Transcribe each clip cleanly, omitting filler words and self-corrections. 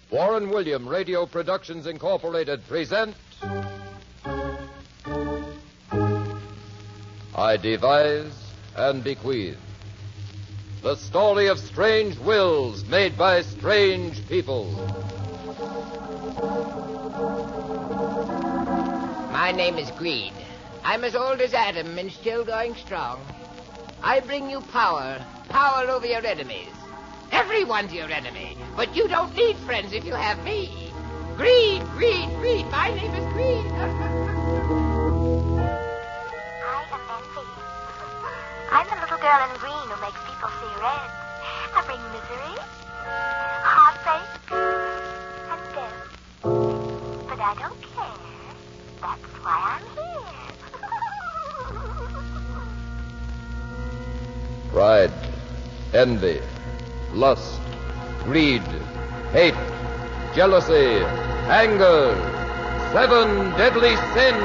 Warren William Radio Productions Incorporated present I Devise and Bequeath. The story of strange wills made by strange people. My name is Greed. I'm as old as Adam and still going strong. I bring you power over your enemies. Everyone's your enemy, but you don't need friends if you have me. Greed, greed, greed. My name is Greed. I am Envy. I'm the little girl in green who makes people see red. I bring misery, heartache, and death. But I don't care. That's why I'm here. Pride, envy, lust, greed, hate, jealousy, anger. 7 deadly sins.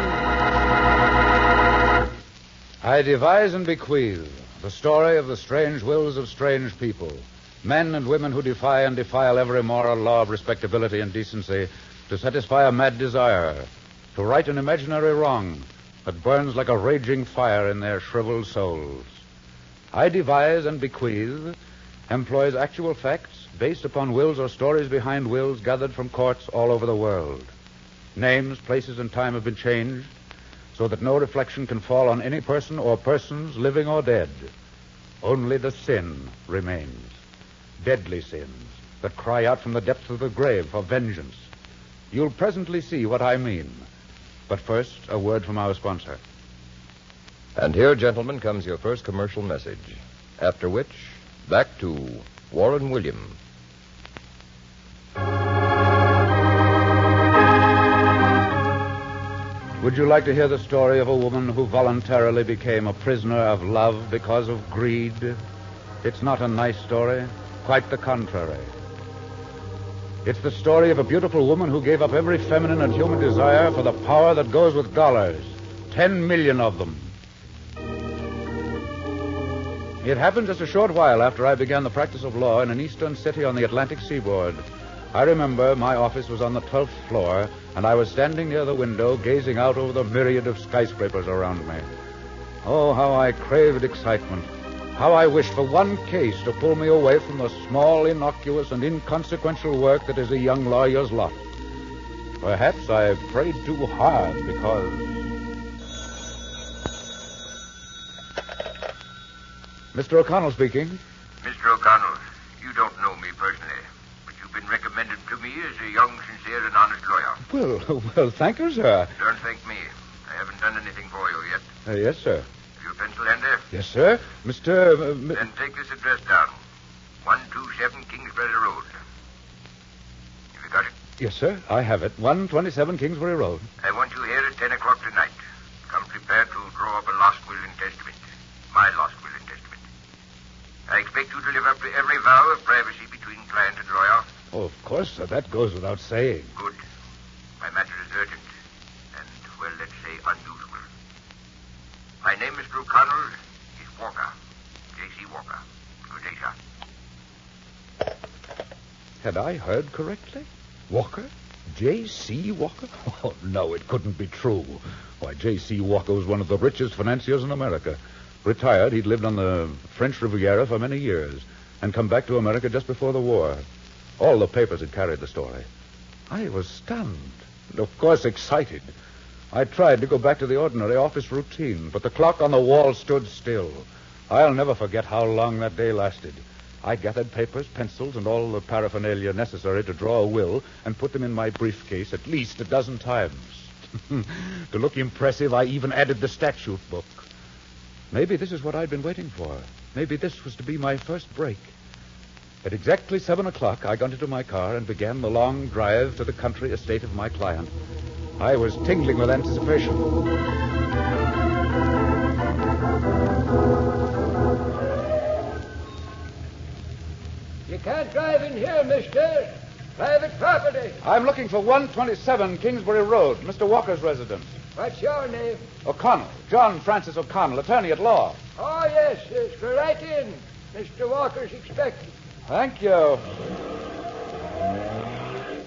I Devise and Bequeath, the story of the strange wills of strange people, men and women who defy and defile every moral law of respectability and decency to satisfy a mad desire, to right an imaginary wrong that burns like a raging fire in their shriveled souls. I Devise and Bequeath employs actual facts based upon wills or stories behind wills gathered from courts all over the world. Names, places, and time have been changed so that no reflection can fall on any person or persons, living or dead. Only the sin remains. Deadly sins that cry out from the depths of the grave for vengeance. You'll presently see what I mean. But first, a word from our sponsor. And here, gentlemen, comes your first commercial message. After which, back to Warren William. Would you like to hear the story of a woman who voluntarily became a prisoner of love because of greed? It's not a nice story. Quite the contrary. It's the story of a beautiful woman who gave up every feminine and human desire for the power that goes with dollars. 10 million of them. It happened just a short while after I began the practice of law in an eastern city on the Atlantic seaboard. I remember my office was on the 12th floor, and I was standing near the window gazing out over the myriad of skyscrapers around me. Oh, how I craved excitement. How I wished for one case to pull me away from the small, innocuous, and inconsequential work that is a young lawyer's lot. Perhaps I prayed too hard because... Mr. O'Connell speaking. Mr. O'Connell, you don't know me personally, but you've been recommended to me as a young, sincere, and honest lawyer. Well, thank you, sir. Don't thank me. I haven't done anything for you yet. Yes, sir. Have you a pencil handy? Yes, sir. Mr. Then take this address down. 127 Kingsbury Road. Have you got it? Yes, sir. I have it. 127 Kingsbury Road. I want you here at 10 o'clock tonight. Come prepared to draw up a lost will and testament. My lost will and testament. I expect you to live up to every vow of privacy between client and lawyer. Oh, of course, sir. That goes without saying. Good. My matter is urgent and, well, let's say unusual. My name, Mr. O'Connell, is Walker. J.C. Walker. Good day, sir. Had I heard correctly? Walker? J.C. Walker? Oh, no, it couldn't be true. Why, J.C. Walker was one of the richest financiers in America. Retired, he'd lived on the French Riviera for many years and come back to America just before the war. All the papers had carried the story. I was stunned and, of course, excited. I tried to go back to the ordinary office routine, but the clock on the wall stood still. I'll never forget how long that day lasted. I gathered papers, pencils, and all the paraphernalia necessary to draw a will and put them in my briefcase at least a dozen times. To look impressive, I even added the statute book. Maybe this is what I'd been waiting for. Maybe this was to be my first break. At exactly 7 o'clock, I got into my car and began the long drive to the country estate of my client. I was tingling with anticipation. You can't drive in here, mister. Private property. I'm looking for 127 Kingsbury Road, Mr. Walker's residence. What's your name? O'Connell. John Francis O'Connell, attorney at law. Oh, yes. Go right in. Mr. Walker's expected. Thank you.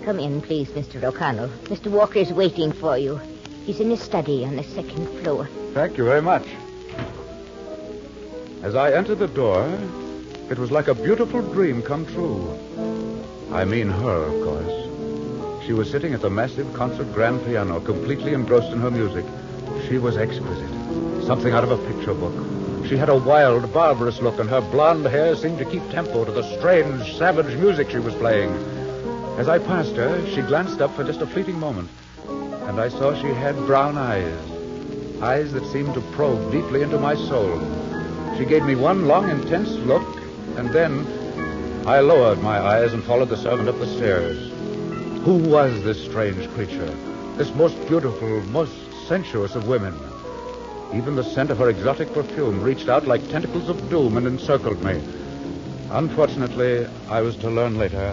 Come in, please, Mr. O'Connell. Mr. Walker is waiting for you. He's in his study on the second floor. Thank you very much. As I entered the door, it was like a beautiful dream come true. I mean her, of course. She was sitting at the massive concert grand piano, completely engrossed in her music. She was exquisite. Something out of a picture book. She had a wild, barbarous look, and her blonde hair seemed to keep tempo to the strange, savage music she was playing. As I passed her, she glanced up for just a fleeting moment, and I saw she had brown eyes. Eyes that seemed to probe deeply into my soul. She gave me one long, intense look, and then I lowered my eyes and followed the servant up the stairs. Who was this strange creature? This most beautiful, most sensuous of women? Even the scent of her exotic perfume reached out like tentacles of doom and encircled me. Unfortunately, I was to learn later.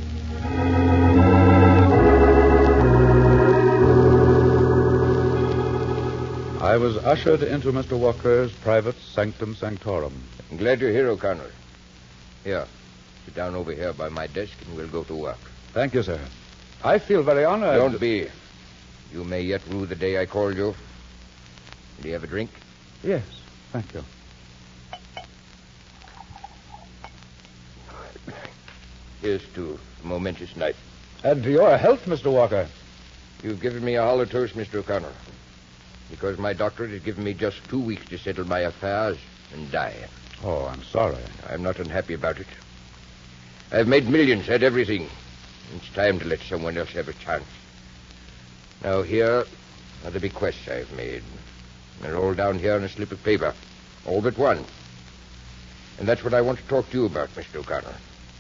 I was ushered into Mr. Walker's private sanctum sanctorum. I'm glad you're here, O'Connell. Here, sit down over here by my desk and we'll go to work. Thank you, sir. I feel very honored. Don't be. You may yet rue the day I called you. Do you have a drink? Yes, thank you. Here's to a momentous night. And to your health, Mr. Walker. You've given me a hollow toast, Mr. O'Connell, because my doctor has given me just 2 weeks to settle my affairs and die. Oh, I'm sorry. I'm not unhappy about it. I've made millions, had everything. It's time to let someone else have a chance. Now, here are the bequests I've made. They're all down here on a slip of paper. All but one. And that's what I want to talk to you about, Mr. O'Connell.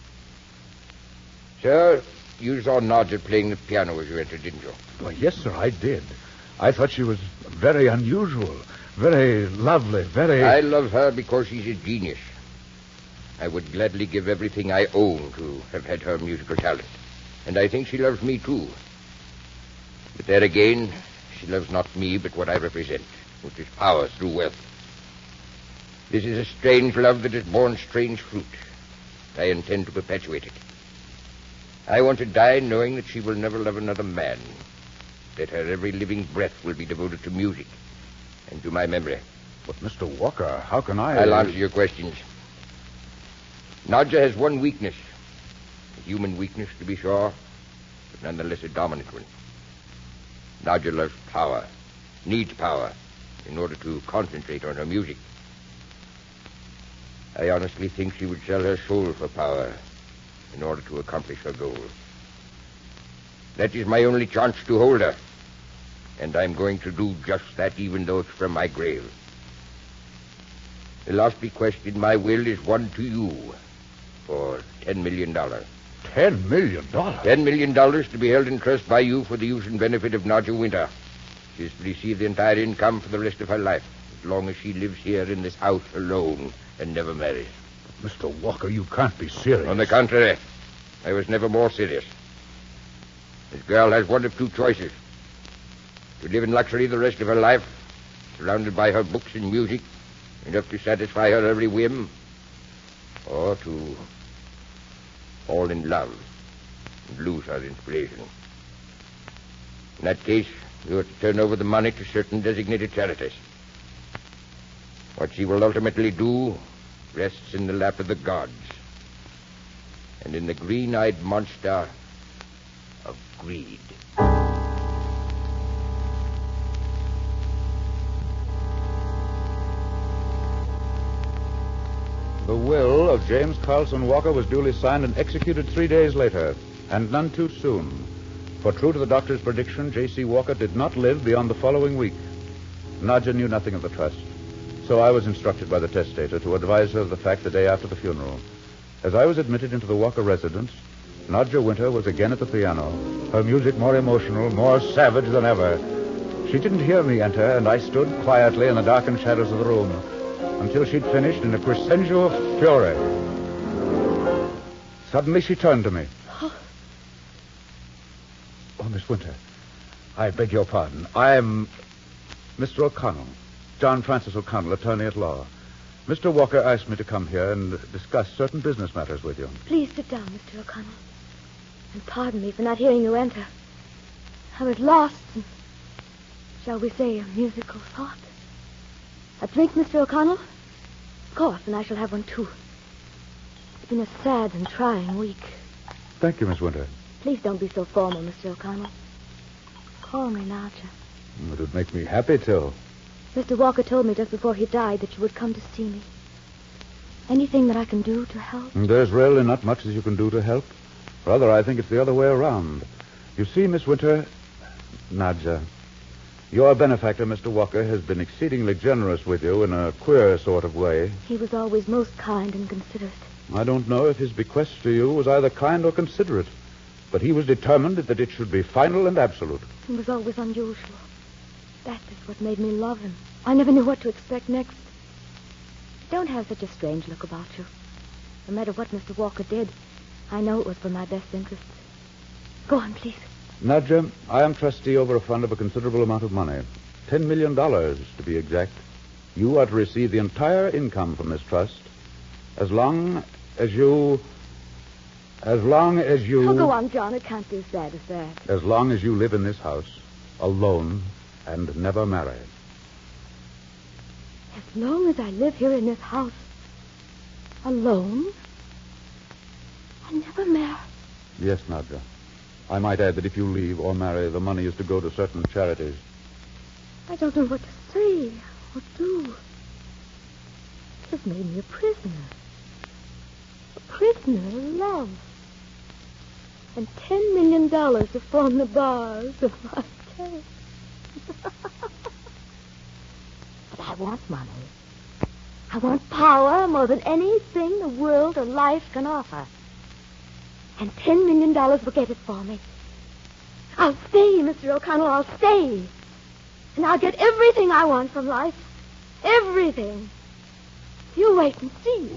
Sir, you saw Nadja playing the piano as you entered, didn't you? Well, yes, sir, I did. I thought she was very unusual, very lovely, very... I love her because she's a genius. I would gladly give everything I own to have had her musical talent. And I think she loves me, too. But there again, she loves not me, but what I represent, which is power through wealth. This is a strange love that has borne strange fruit. I intend to perpetuate it. I want to die knowing that she will never love another man, that her every living breath will be devoted to music and to my memory. But, Mr. Walker, how can I... I'll answer your questions. Nadja has one weakness. A human weakness, to be sure, but nonetheless a dominant one. Nadja loves power, needs power, in order to concentrate on her music. I honestly think she would sell her soul for power in order to accomplish her goal. That is my only chance to hold her. And I'm going to do just that, even though it's from my grave. The last bequest in my will is one to you for $10 million. $10 million? $10 million to be held in trust by you for the use and benefit of Nadja Winter. She is to receive the entire income for the rest of her life, as long as she lives here in this house alone and never marries. Mr. Walker, you can't be serious. On the contrary, I was never more serious. This girl has one of two choices. To live in luxury the rest of her life, surrounded by her books and music, enough to satisfy her every whim, or to fall in love and lose her inspiration. In that case, you have to turn over the money to certain designated charities. What she will ultimately do rests in the lap of the gods and in the green-eyed monster of greed. The will of James Carlson Walker was duly signed and executed 3 days later, and none too soon. For true to the doctor's prediction, J.C. Walker did not live beyond the following week. Nadja knew nothing of the trust, so I was instructed by the testator to advise her of the fact the day after the funeral. As I was admitted into the Walker residence, Nadja Winter was again at the piano, her music more emotional, more savage than ever. She didn't hear me enter, and I stood quietly in the darkened shadows of the room until she'd finished in a crescendo of fury. Suddenly she turned to me. Oh, Miss Winter, I beg your pardon. I'm Mr. O'Connell, John Francis O'Connell, attorney at law. Mr. Walker asked me to come here and discuss certain business matters with you. Please sit down, Mr. O'Connell. And pardon me for not hearing you enter. I was lost in, shall we say, a musical thought. A drink, Mr. O'Connell? Of course, and I shall have one, too. It's been a sad and trying week. Thank you, Miss Winter. Please don't be so formal, Mr. O'Connell. Call me Nadja. It would make me happy to. Mr. Walker told me just before he died that you would come to see me. Anything that I can do to help? There's really not much that you can do to help. Rather, I think it's the other way around. You see, Miss Winter, Nadja, your benefactor, Mr. Walker, has been exceedingly generous with you in a queer sort of way. He was always most kind and considerate. I don't know if his bequest to you was either kind or considerate, but he was determined that it should be final and absolute. He was always unusual. That is what made me love him. I never knew what to expect next. Don't have such a strange look about you. No matter what Mr. Walker did, I know it was for my best interests. Go on, please. Nadja, I am trustee over a fund of a considerable amount of money. $10 million, to be exact. You are to receive the entire income from this trust as long as you... Oh, go on, John. It can't be as bad as that. As long as you live in this house, alone and never marry. As long as I live here in this house, alone and never marry. Yes, Nadja. I might add that if you leave or marry, the money is to go to certain charities. I don't know what to say or do. You've made me a prisoner. A prisoner of love. And $10 million to form the bars of my case. But I want money. I want power more than anything the world or life can offer. And $10 million will get it for me. I'll stay, Mr. O'Connell, I'll stay. And I'll get everything I want from life. Everything. You wait and see.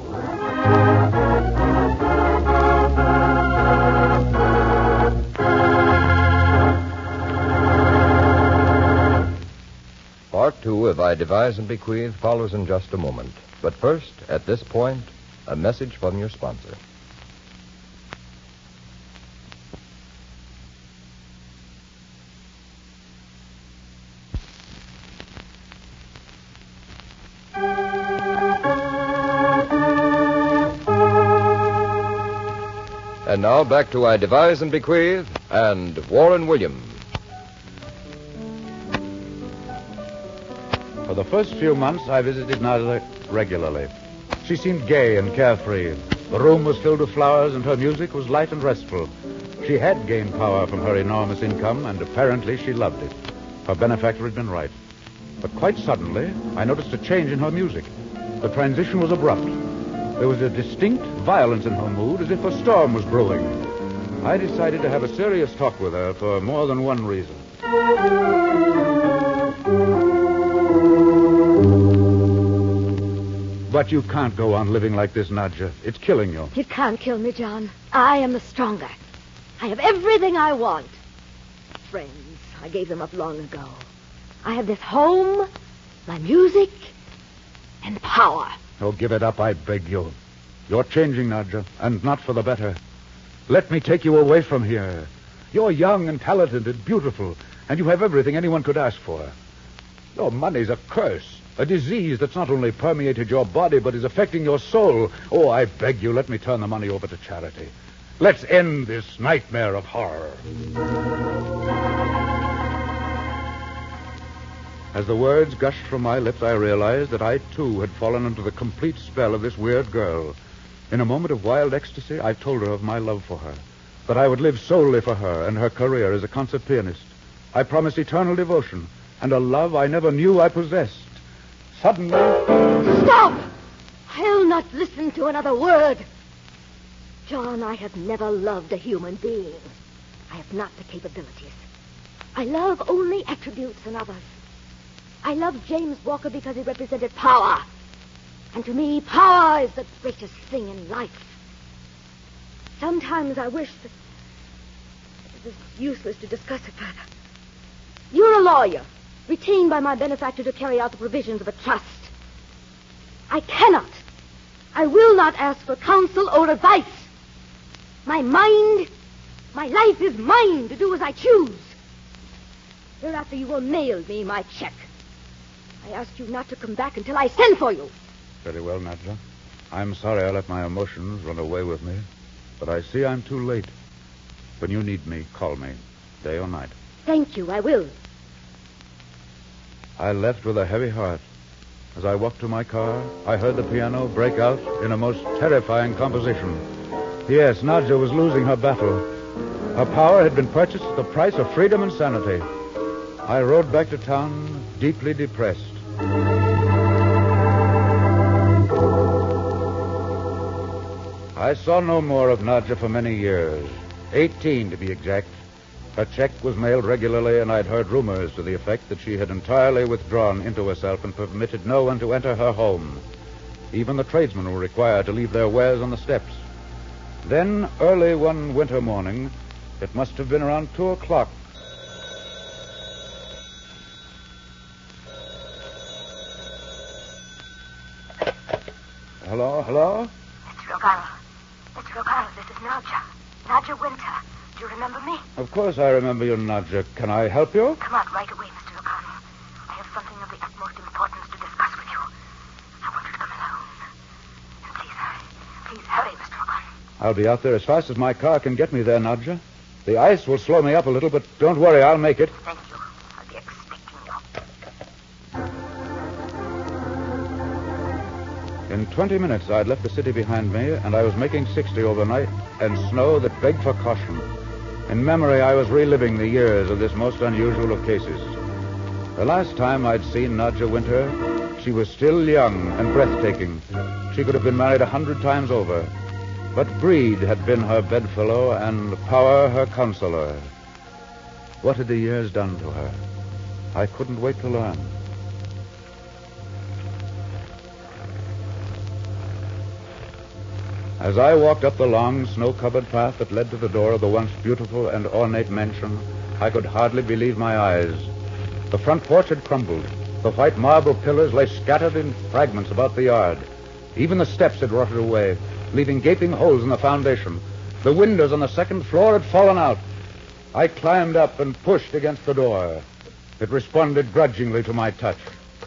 Part 2 of I Devise and Bequeath follows in just a moment. But first, at this point, a message from your sponsor. And now back to I Devise and Bequeath and Warren Williams. For the first few months, I visited Nadja regularly. She seemed gay and carefree. The room was filled with flowers, and her music was light and restful. She had gained power from her enormous income, and apparently she loved it. Her benefactor had been right. But quite suddenly, I noticed a change in her music. The transition was abrupt. There was a distinct violence in her mood, as if a storm was brewing. I decided to have a serious talk with her for more than one reason. But you can't go on living like this, Nadja. It's killing you. It can't kill me, John. I am the stronger. I have everything I want. Friends, I gave them up long ago. I have this home, my music, and power. Oh, give it up, I beg you. You're changing, Nadja, and not for the better. Let me take you away from here. You're young and talented and beautiful, and you have everything anyone could ask for. Your money's a curse, a disease that's not only permeated your body, but is affecting your soul. Oh, I beg you, let me turn the money over to charity. Let's end this nightmare of horror. As the words gushed from my lips, I realized that I, too, had fallen under the complete spell of this weird girl. In a moment of wild ecstasy, I told her of my love for her, that I would live solely for her and her career as a concert pianist. I promised eternal devotion and a love I never knew I possessed. Suddenly... Stop! I'll not listen to another word. John, I have never loved a human being. I have not the capabilities. I love only attributes in others. I loved James Walker because he represented power. And to me, power is the greatest thing in life. Sometimes I wish that it was useless to discuss it further. You're a lawyer, retained by my benefactor to carry out the provisions of a trust. I cannot, I will not ask for counsel or advice. My mind My life is mine to do as I choose. Hereafter you will mail me my check. I ask you not to come back until I send for you. Very well, Nadja. I'm sorry I let my emotions run away with me, but I see I'm too late. When you need me, call me, day or night. Thank you, I will. I left with a heavy heart. As I walked to my car, I heard the piano break out in a most terrifying composition. Yes, Nadja was losing her battle. Her power had been purchased at the price of freedom and sanity. I rode back to town deeply depressed. I saw no more of Nadja for many years, 18 to be exact. Her check was mailed regularly, and I'd heard rumors to the effect that she had entirely withdrawn into herself and permitted no one to enter her home. Even the tradesmen were required to leave their wares on the steps. Then, early one winter morning, it must have been around 2 o'clock. Hello? Mr. O'Connell. Mr. O'Connell, this is Nadja. Nadja Winter. Do you remember me? Of course I remember you, Nadja. Can I help you? Come out right away, Mr. O'Connell. I have something of the utmost importance to discuss with you. I want you to come alone. And please hurry, Mr. O'Connell. I'll be out there as fast as my car can get me there, Nadja. The ice will slow me up a little, but don't worry, I'll make it. Thank you. I'll be expecting you. In 20 minutes, I'd left the city behind me, and I was making 60 overnight, and snow that begged for caution. In memory, I was reliving the years of this most unusual of cases. The last time I'd seen Nadja Winter, she was still young and breathtaking. She could have been married 100 times over. But greed had been her bedfellow and power her counselor. What had the years done to her? I couldn't wait to learn. As I walked up the long, snow-covered path that led to the door of the once beautiful and ornate mansion, I could hardly believe my eyes. The front porch had crumbled. The white marble pillars lay scattered in fragments about the yard. Even the steps had rotted away, leaving gaping holes in the foundation. The windows on the second floor had fallen out. I climbed up and pushed against the door. It responded grudgingly to my touch.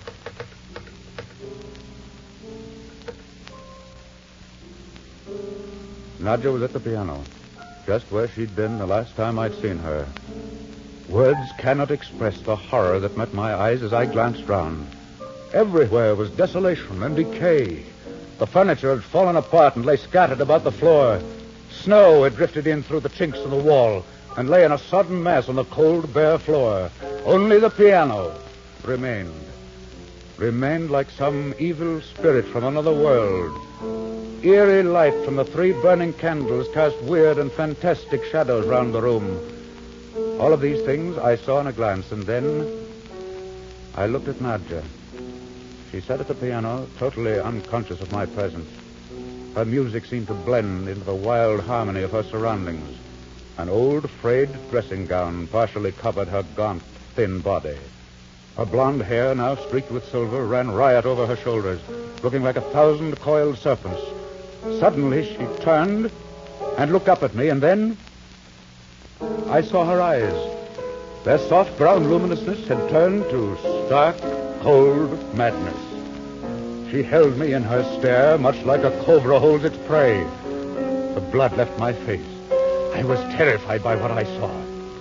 Nadja was at the piano, just where she'd been the last time I'd seen her. Words cannot express the horror that met my eyes as I glanced round. Everywhere was desolation and decay. The furniture had fallen apart and lay scattered about the floor. Snow had drifted in through the chinks in the wall and lay in a sodden mass on the cold, bare floor. Only the piano remained. Remained like some evil spirit from another world. Eerie light from the 3 burning candles cast weird and fantastic shadows round the room. All of these things I saw in a glance, and then I looked at Nadja. She sat at the piano, totally unconscious of my presence. Her music seemed to blend into the wild harmony of her surroundings. An old frayed dressing gown partially covered her gaunt, thin body. Her blonde hair, now streaked with silver, ran riot over her shoulders, looking like 1,000 coiled serpents. Suddenly, she turned and looked up at me, and then I saw her eyes. Their soft brown luminousness had turned to stark, cold madness. She held me in her stare, much like a cobra holds its prey. The blood left my face. I was terrified by what I saw.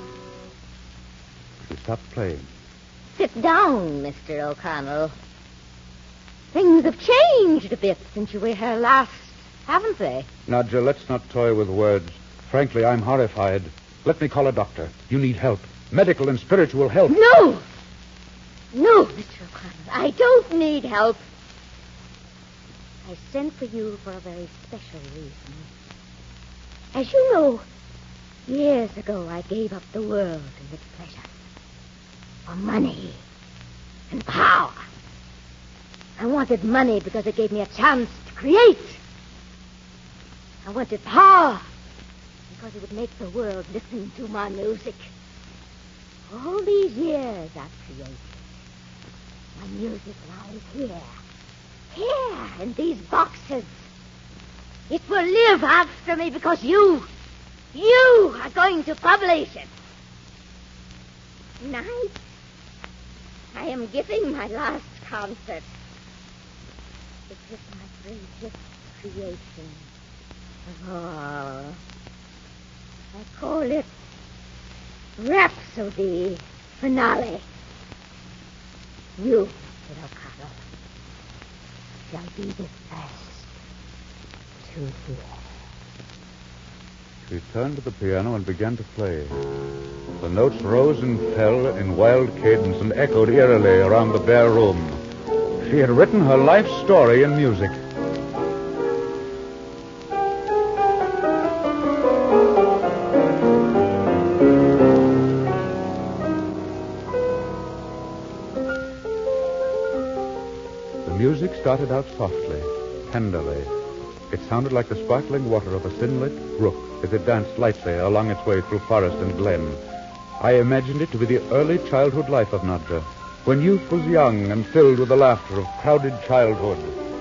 She stopped playing. Sit down, Mr. O'Connell. Things have changed a bit since you were here last, haven't they? Nadja, let's not toy with words. Frankly, I'm horrified. Let me call a doctor. You need help. Medical and spiritual help. No! No, Mr. O'Connell. I don't need help. I sent for you for a very special reason. As you know, years ago I gave up the world and its pleasures for money and power. I wanted money because it gave me a chance to create. I wanted power because it would make the world listen to my music. All these years I've created my music lies here in these boxes. It will live after me because you You are going to publish it. Tonight, I am giving my last concert. It is my greatest creation of all. I call it Rhapsody Finale. You, little Carol, shall be the first to hear. She turned to the piano and began to play. The notes rose and fell in wild cadence and echoed eerily around the bare room. She had written her life story in music. The music started out softly, tenderly. It sounded like the sparkling water of a thin-lit brook as it danced lightly along its way through forest and glen. I imagined it to be the early childhood life of Nadja, when youth was young and filled with the laughter of crowded childhood.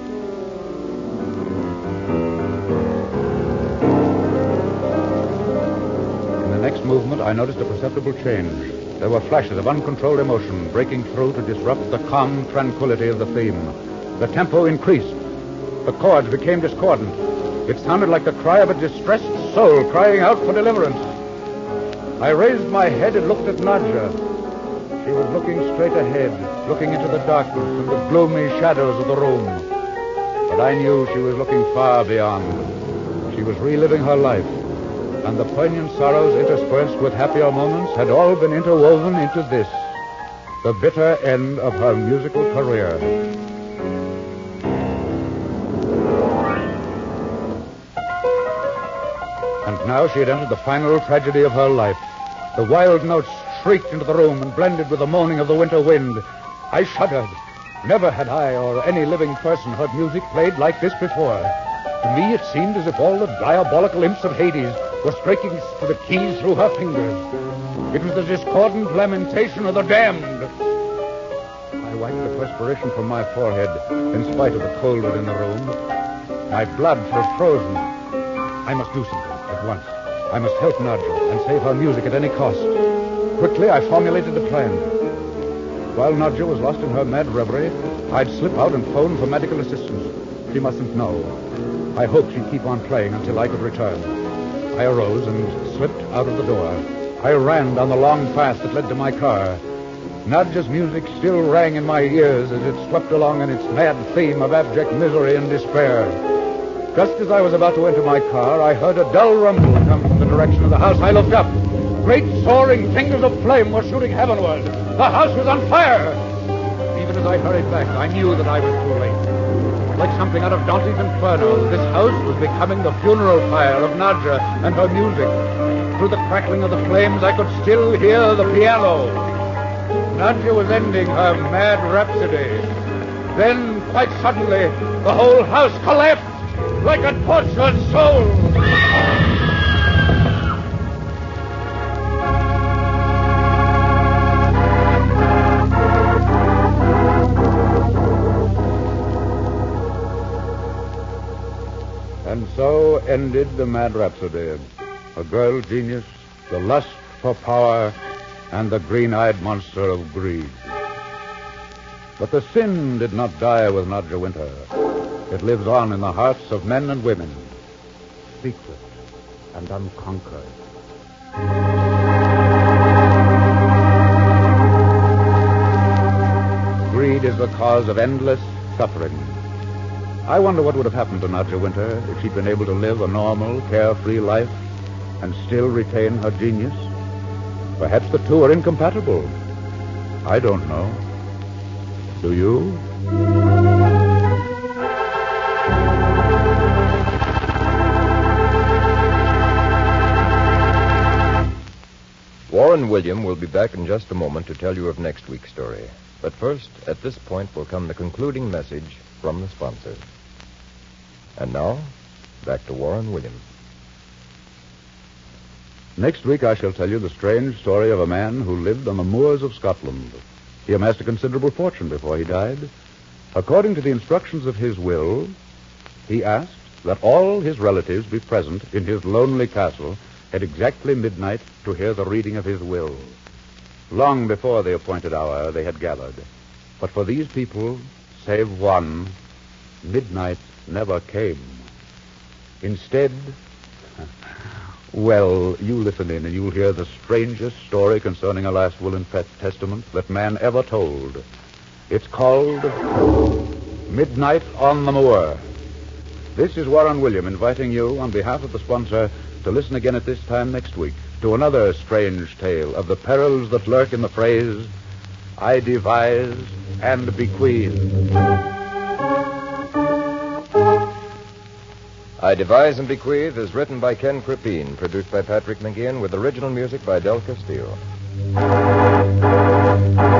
In the next movement, I noticed a perceptible change. There were flashes of uncontrolled emotion breaking through to disrupt the calm tranquility of the theme. The tempo increased. The chords became discordant. It sounded like the cry of a distressed soul crying out for deliverance. I raised my head and looked at Nadja. She was looking straight ahead, looking into the darkness and the gloomy shadows of the room. But I knew she was looking far beyond. She was reliving her life, and the poignant sorrows interspersed with happier moments had all been interwoven into this, the bitter end of her musical career. And now she had entered the final tragedy of her life. The wild notes shrieked into the room and blended with the moaning of the winter wind. I shuddered. Never had I or any living person heard music played like this before. To me, it seemed as if all the diabolical imps of Hades were striking to the keys through her fingers. It was the discordant lamentation of the damned. I wiped the perspiration from my forehead in spite of the cold within the room. My blood was frozen. I must do something at once. I must help Nadja and save her music at any cost. Quickly, I formulated a plan. While Nadja was lost in her mad reverie, I'd slip out and phone for medical assistance. She mustn't know. I hoped she'd keep on playing until I could return. I arose and slipped out of the door. I ran down the long path that led to my car. Nadja's music still rang in my ears as it swept along in its mad theme of abject misery and despair. Just as I was about to enter my car, I heard a dull rumble come from the direction of the house. I looked up. Great soaring fingers of flame were shooting heavenward. The house was on fire. Even as I hurried back, I knew that I was too late. Like something out of Dante's Inferno, this house was becoming the funeral pyre of Nadja and her music. Through the crackling of the flames, I could still hear the piano. Nadja was ending her mad rhapsody. Then, quite suddenly, the whole house collapsed like a tortured soul. And so ended the mad rhapsody. A girl genius, the lust for power, and the green-eyed monster of greed. But the sin did not die with Nadja Winter. It lives on in the hearts of men and women, secret and unconquered. Greed is the cause of endless suffering. I wonder what would have happened to Nadja Winter if she'd been able to live a normal, carefree life and still retain her genius. Perhaps the two are incompatible. I don't know. Do you? Warren William will be back in just a moment to tell you of next week's story. But first, at this point will come the concluding message from the sponsor. And now, back to Warren William. Next week I shall tell you the strange story of a man who lived on the moors of Scotland. He amassed a considerable fortune before he died. According to the instructions of his will, he asked that all his relatives be present in his lonely castle at exactly midnight to hear the reading of his will. Long before the appointed hour, they had gathered. But for these people, save one, midnight never came. Instead, well, you listen in and you'll hear the strangest story concerning a last will and testament that man ever told. It's called Midnight on the Moor. This is Warren William inviting you, on behalf of the sponsor, to listen again at this time next week to another strange tale of the perils that lurk in the phrase, I devise and bequeath. I Devise and Bequeath is written by Ken Crippine, produced by Patrick McGeehan, with original music by Del Castillo.